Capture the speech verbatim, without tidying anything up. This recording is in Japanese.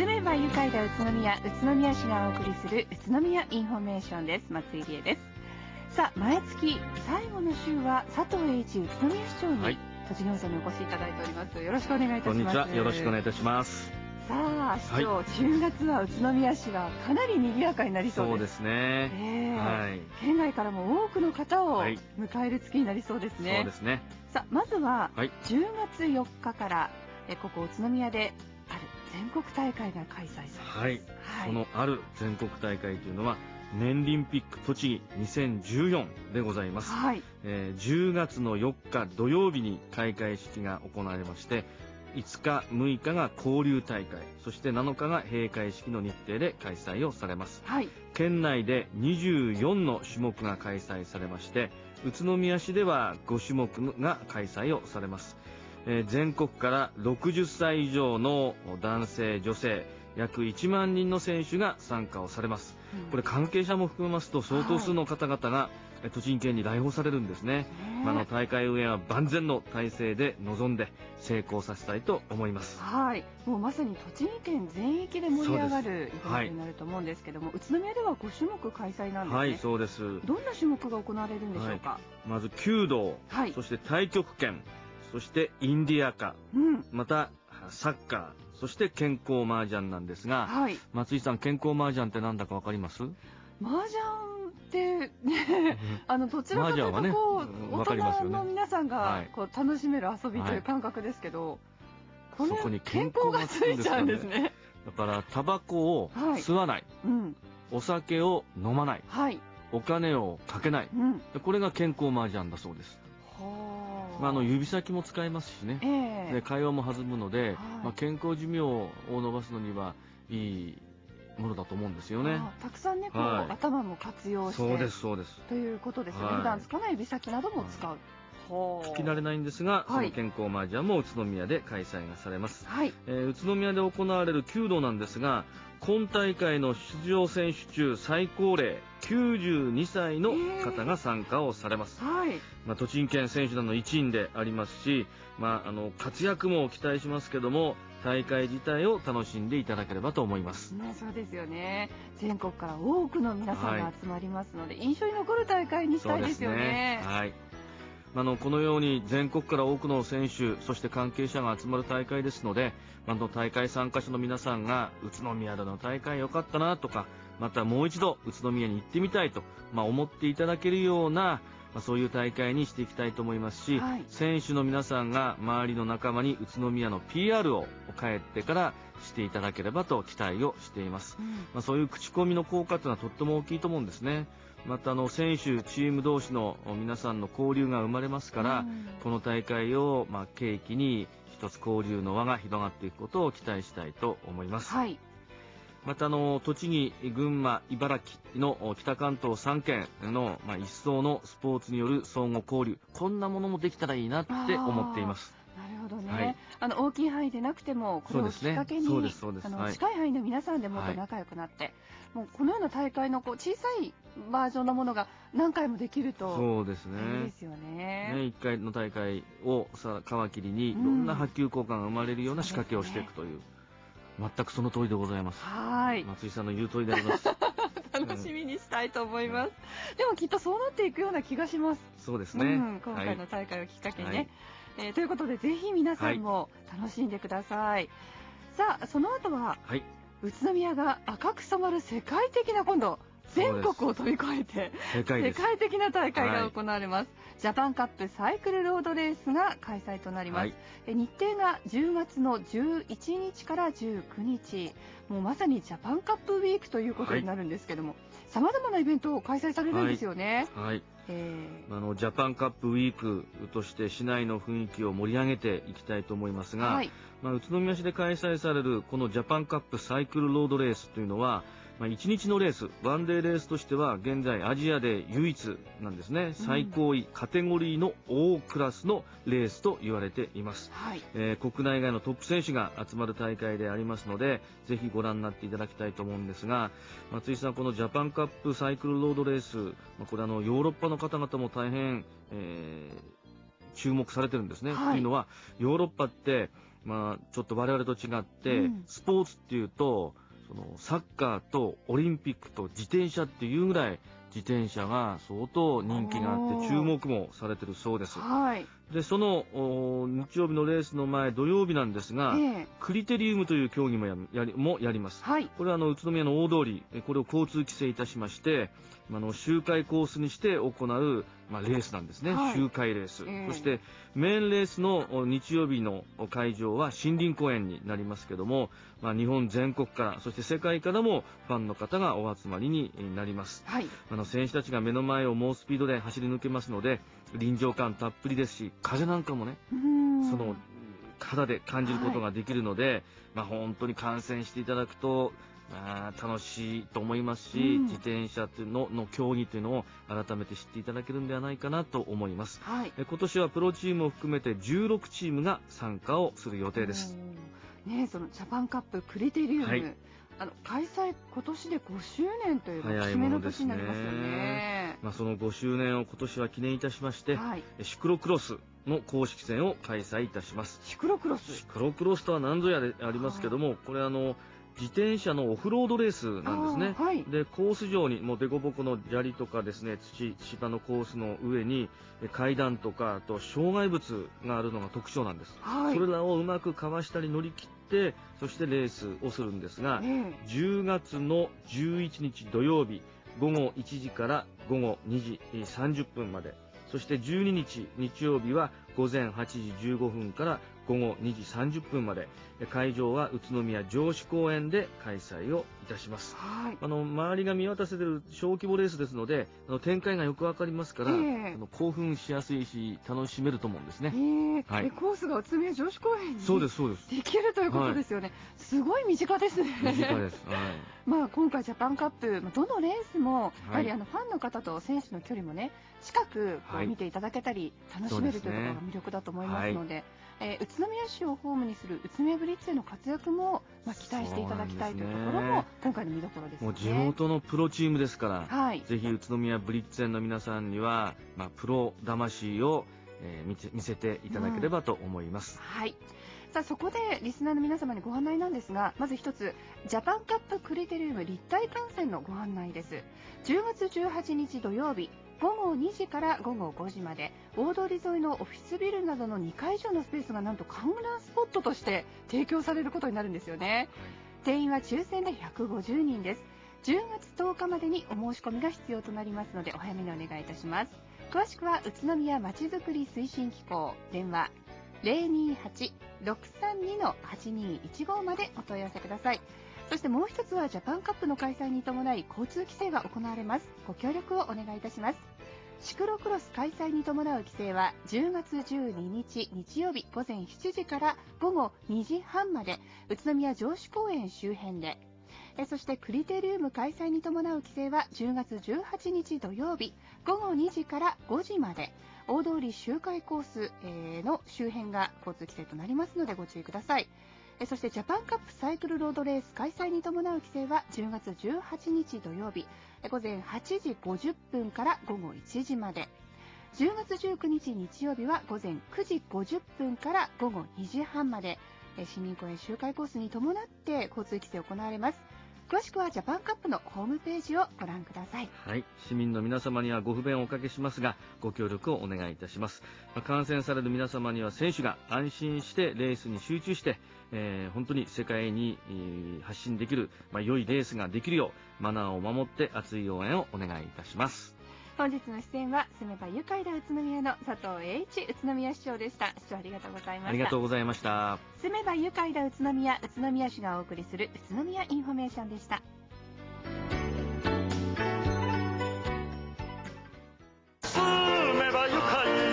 ーメンバー愉快な宇都宮、宇都宮市がお送りする宇都宮インフォメーションです。松井理恵です。さあ、毎月最後の週は佐藤栄一宇都宮市長に、はい、栃木放送にお越しいただいております。よろしくお願いいたします。 こんにちは、よろしくお願いいたします。 さあ、市長、はい、じゅうがつは宇都宮市はかなり賑やかになりそうです。 そうですね、 えーはい、 県外からも多くの方を迎える月になりそうですね。 はい、そうですね。 さあ、まずははい、 じゅうがつよっかからえここ宇都宮である全国大会が開催されます。 はい、はい、そのある全国大会というのは年輪ピック栃木にせんじゅうよんでございます。はい、えー、じゅうがつのよっか土曜日に開会式が行われまして、いつかむいかが交流大会、そしてなのかが閉会式の日程で開催をされます。はい、県内でにじゅうよんの種目が開催されまして、宇都宮市ではごしゅもくが開催をされます。えー、全国からろくじゅっさい以上の男性女性約いちまんにんの選手が参加をされます。うん、これ関係者も含めますと相当数の方々が、はい、栃木県に来訪されるんですね。あの大会運営は万全の体制で臨んで成功させたいと思います。 はい、もうまさに栃木県全域で盛り上がるイベントになると思うんですけども、はい、宇都宮ではごしゅもく開催なんですね。 はい、そうです。 どんな種目が行われるんでしょうか。はい、 まず弓道、はい、そして太極拳、そしてインディアカ、うん、またサッカー、そして健康麻雀なんですが、はい、松井さん、健康麻雀ってなんだかわかります？ 麻雀ってね、あのどちらかというとこう、ね、大人の皆さんがこう楽しめる遊びという感覚ですけど、はい、これそこに健康がついちゃうんですね。 だからタバコを吸わない、はい、うん、お酒を飲まない、はい、お金をかけない、うん、これが健康麻雀だそうです。まあ、あの指先も使えますしね、えー、で会話も弾むので、はい、まあ、健康寿命を伸ばすのにはいいものだと思うんですよね。 たくさんね、こう、はい、頭も活用してそうですそうですということですよね。はい、普段使わない指先なども使う、はい、 聞き慣れないんですが、その健康麻雀も宇都宮で開催がされます。はい、えー、宇都宮で行われる弓道なんですが、今大会の出場選手中最高齢きゅうじゅうにさいの方が参加をされます。えーはい、まあ、栃木県選手団の一員でありますし、まあ、あの活躍も期待しますけども、大会自体を楽しんでいただければと思います。 ね、そうですよね。全国から多くの皆さんが集まりますので、はい、印象に残る大会にしたいですよね。 そうですね。はい、あのこのように全国から多くの選手、そして関係者が集まる大会ですので、あの大会参加者の皆さんが宇都宮での大会良かったなとか、またもう一度宇都宮に行ってみたいと、まあ、思っていただけるような、まあ、そういう大会にしていきたいと思いますし、はい、選手の皆さんが周りの仲間に宇都宮の ピーアール を帰ってからしていただければと期待をしています。うん、まあ、そういう口コミの効果というのはとっても大きいと思うんですね。またあの選手チーム同士の皆さんの交流が生まれますから、うん、この大会をまあ契機に一つ交流の輪が広がっていくことを期待したいと思います。はい、またあの栃木、群馬、茨城の北関東さんけんの、まあ、一層のスポーツによる相互交流、こんなものもできたらいいなって思っています。 なるほどね。はい、あの大きい範囲でなくてもこれをきっかけに、そうですそうです、あの近い範囲の皆さんでもっと仲良くなって、はい、もうこのような大会のこう小さいバージョンのものが何回もできるとそうですね。 いいですよね。 ね、いっかいの大会をさ皮切りにいろんな波及効果が生まれるような仕掛けをしていくという、うん、全くその通りでございます。はい。松井さんの言う通りであります。 楽しみにしたいと思います。うん、でもきっとそうなっていくような気がします。 そうですね。うん、 今回の大会をきっかけにね。はい、えー、ということでぜひ皆さんも楽しんでください。はい、さあその後は、はい、宇都宮が赤く染まる世界的な今度全国を飛び越えて世界的な大会が行われます。はい、ジャパンカップサイクルロードレースが開催となります。はい、え日程がじゅうがつのじゅういちにちからじゅうくにち、もうまさにジャパンカップウィークということになるんですけども、さまざまなイベントを開催されるんですよね。はい、はい、 えー、あのジャパンカップウィークとして市内の雰囲気を盛り上げていきたいと思いますが、はい、まあ、宇都宮市で開催されるこのジャパンカップサイクルロードレースというのは、まあ、いちにちのレース、ワンデーレースとしては現在アジアで唯一なんですね。最高位カテゴリーの大クラスのレースと言われています。はい、えー、国内外のトップ選手が集まる大会でありますので、ぜひご覧になっていただきたいと思うんですが、松井さん、このジャパンカップサイクルロードレース、まあ、これあのヨーロッパの方々も大変、えー、注目されてるんですね。はい、というのはヨーロッパってまあ、ちょっと我々と違って、 うん、 スポーツっていうと、そのサッカーとオリンピックと自転車っていうぐらい自転車が相当人気があって注目もされてるそうです。 はい、 で、その日曜日のレースの前、土曜日なんですが、ええ、クリテリウムという競技も や, やりもやります。はい、これはあの宇都宮の大通り、これを交通規制いたしまして、あの周回コースにして行う、まあ、レースなんですね。はい、周回レース、えー、そしてメインレースの日曜日の会場は森林公園になりますけども、まあ、日本全国からそして世界からもファンの方がお集まりになります。はい、あの選手たちが目の前を猛スピードで走り抜けますので臨場感たっぷりですし、風なんかもね、その肌で感じることができるので、はい、まあ、本当に観戦していただくとあ楽しいと思いますし、うん、自転車というのの競技というのを改めて知っていただけるんではないかなと思います。はい、え今年はプロチームを含めてじゅうろくチームが参加をする予定です。 ね、そのジャパンカップクリテリウム、はい、あの開催今年でごしゅうねんという節目の年になりますよね。 まあ、そのごしゅうねんを今年は記念いたしまして、はい、シクロクロスの公式戦を開催いたします。 シクロクロスシクロクロスとは何ぞやでありますけども、はい、これあの自転車のオフロードレースなんですね。はい、でコース上にもう凸凹の砂利とかですね、土芝のコースの上に階段とかあと障害物があるのが特徴なんです。はい、それらをうまくかわしたり乗り切ってそしてレースをするんですが、えー、じゅうがつのじゅういちにち土曜日ごごいちじからごごにじさんじゅっぷんまで、そしてじゅうににち日曜日はごぜんはちじじゅうごふんからごごにじさんじゅっぷんまで、会場は宇都宮城址公園で開催をいたします。はい、あの周りが見渡せている小規模レースですので、あの展開がよくわかりますから、えー、あの興奮しやすいし楽しめると思うんですね。 えーはい、コースが宇都宮城址公園にそうですそうですできるということですよね。はい、すごい身近ですね。 身近です。はい、 まあ今回ジャパンカップどのレースもやはりあのファンの方と選手の距離もね近くこう見ていただけたり楽しめるというところが魅力だと思いますので、えー、宇都宮市をホームにする宇都宮ブリッツェの活躍も、まあ、期待していただきたいというところも今回の見どころですよね。 もう地元のプロチームですから、はい、ぜひ宇都宮ブリッツェの皆さんには、まあ、プロ魂を、えー、見せ、見せていただければと思います。 うん、はい、さあそこでリスナーの皆様にご案内なんですが、まず一つジャパンカップクリテリウム立体観戦のご案内です。じゅうがつじゅうはちにち土曜日ごごにじからごごごじまで大通り沿いのオフィスビルなどのにかい以上のスペースがなんと観覧スポットとして提供されることになるんですよね。はい、定員は抽選でひゃくごじゅうにんです。じゅうがつとおかまでにお申し込みが必要となりますのでお早めにお願いいたします。詳しくは宇都宮まちづくり推進機構電話 ゼロにはち ろくさんに はちにいちご までお問い合わせください。そしてもう一つはジャパンカップの開催に伴い交通規制が行われます。ご協力をお願いいたします。シクロクロス開催に伴う規制はじゅうがつじゅうににち日曜日ごぜんしちじからごごにじはんまで宇都宮城址公園周辺で、えそしてクリテリウム開催に伴う規制はじゅうがつじゅうはちにち土曜日ごごにじからごじまで大通り周回コースの周辺が交通規制となりますのでご注意ください。そしてジャパンカップサイクルロードレース開催に伴う規制はじゅうがつじゅうはちにち土曜日ごぜんはちじごじゅっぷんからごごいちじまで、じゅうがつじゅうくにち日曜日はごぜんくじごじゅっぷんからごごにじはんまで森林公園周回コースに伴って交通規制行われます。詳しくはジャパンカップのホームページをご覧ください。 はい、市民の皆様にはご不便をおかけしますがご協力をお願いいたします。観戦される皆様には選手が安心してレースに集中して、えー、本当に世界に、えー、発信できる、まあ、良いレースができるようマナーを守って熱い応援をお願いいたします。 本日の出演は住めば愉快だ宇都宮の佐藤栄一宇都宮市長でした。市長ありがとうございました。 ありがとうございました。 住めば愉快だ宇都宮宇都宮市がお送りする宇都宮インフォメーションでした。 住めば愉快